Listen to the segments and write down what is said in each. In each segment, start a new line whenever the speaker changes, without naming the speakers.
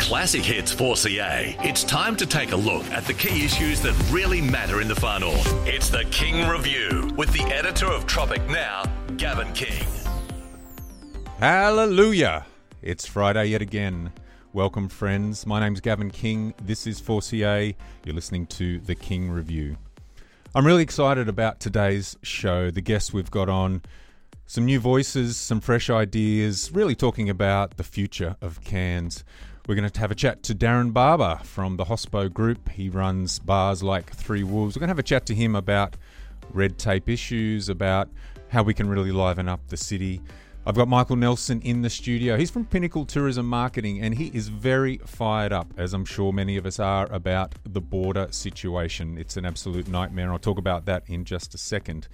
Classic Hits 4CA. It's time to take a look at the key issues that really matter in the Far North. It's the King Review with the editor of Tropic Now, Gavin King.
Hallelujah! It's Friday yet again. Welcome, friends. My name's Gavin King. This is 4CA. You're listening to the King Review. I'm really excited about today's show. The guests we've got on, some new voices, some fresh ideas, really talking about the future of Cairns. We're going to have a chat to Darren Barber from the Hospo Group. He runs bars like Three Wolves. We're going to have a chat to him about red tape issues, about how we can really liven up the city. I've got Michael Nelson in the studio. He's from Pinnacle Tourism Marketing, and he is very fired up, as I'm sure many of us are, about the border situation. It's an absolute nightmare, and I'll talk about that in just a second.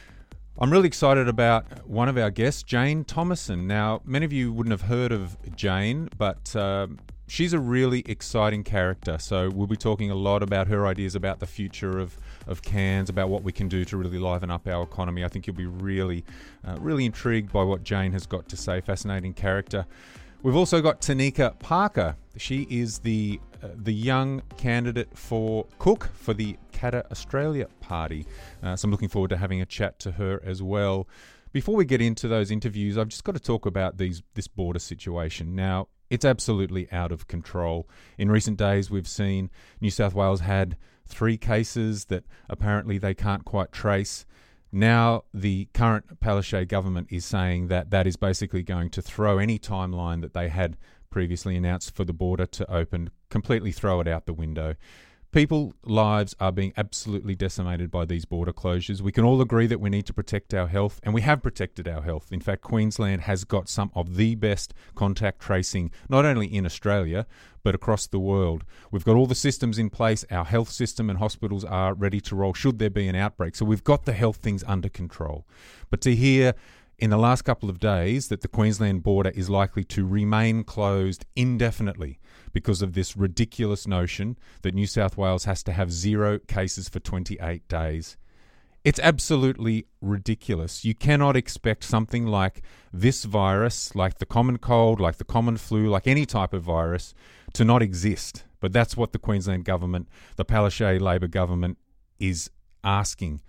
I'm really excited about one of our guests, Jane Thomason. Now, many of you wouldn't have heard of Jane, but she's a really exciting character. So we'll be talking a lot about her ideas about the future of Cairns, about what we can do to really liven up our economy. I think you'll be really intrigued by what Jane has got to say. Fascinating character. We've also got Tanika Parker. She is the young candidate for Cook for the Katter Australia Party. So I'm looking forward to having a chat to her as well. Before we get into those interviews, I've just got to talk about this border situation. Now, it's absolutely out of control. In recent days, we've seen New South Wales had 3 cases that apparently they can't quite trace. Now, the current Palaszczuk government is saying that is basically going to throw any timeline that they had previously announced for the border to open, completely throw it out the window. People's lives are being absolutely decimated by these border closures. We can all agree that we need to protect our health, and we have protected our health. In fact, Queensland has got some of the best contact tracing, not only in Australia, but across the world. We've got all the systems in place. Our health system and hospitals are ready to roll should there be an outbreak. So we've got the health things under control. But to hear in the last couple of days that the Queensland border is likely to remain closed indefinitely because of this ridiculous notion that New South Wales has to have 0 cases for 28 days. It's absolutely ridiculous. You cannot expect something like this virus, like the common cold, like the common flu, like any type of virus, to not exist. But that's what the Queensland government, the Palaszczuk Labor government, is asking.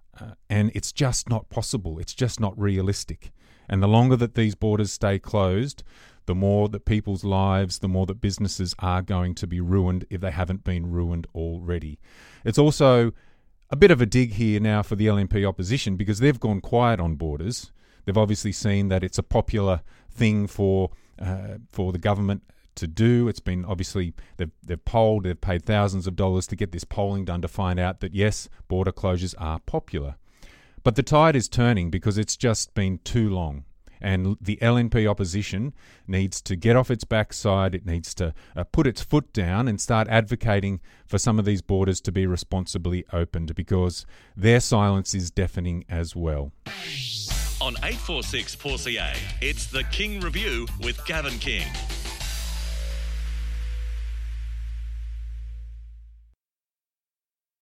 And it's just not possible. It's just not realistic. And the longer that these borders stay closed, the more that people's lives, the more that businesses are going to be ruined if they haven't been ruined already. It's also a bit of a dig here now for the LNP opposition because they've gone quiet on borders. They've obviously seen that it's a popular thing for the government to do. It's been obviously they've polled, they've paid thousands of dollars to get this polling done to find out that yes, border closures are popular. But the tide is turning because it's just been too long. And the LNP opposition needs to get off its backside. It needs to put its foot down and start advocating for some of these borders to be responsibly opened because their silence is deafening as well.
On 846 4CA, it's the King Review with Gavin King.